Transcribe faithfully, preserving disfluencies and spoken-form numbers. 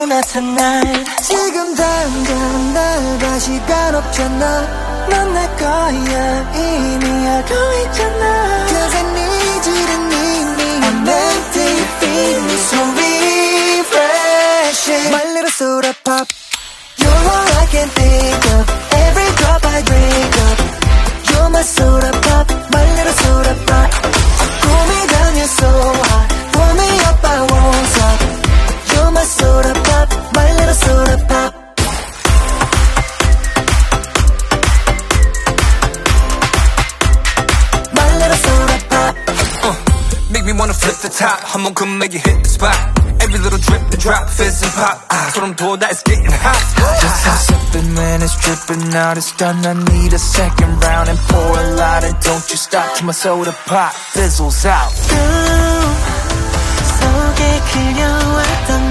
tonight. 지금 당장 나가 시간 없잖아. 넌 내 거야 이미 알고 있잖아. Cause I need you to need me. I'm empty, feed me so refreshing. My little soda pop. You're all I can think of. Every drop I drink up. You're my soda pop. My little soda pop. Cool me down, you're so hot. Pull me up, I won't stop. You're my soda pop. My little soda pop. My little soda pop. uh, Make me wanna flip the top. 한번 come make you hit the spot. Every little drip and drop, fizz and pop. 아, 소름 돋아, it's getting hot. Just stop sipping when it's dripping out. It's done, I need a second round. And pour a lot and don't you stop till my soda pop fizzles out. 꿈 속에 그려왔던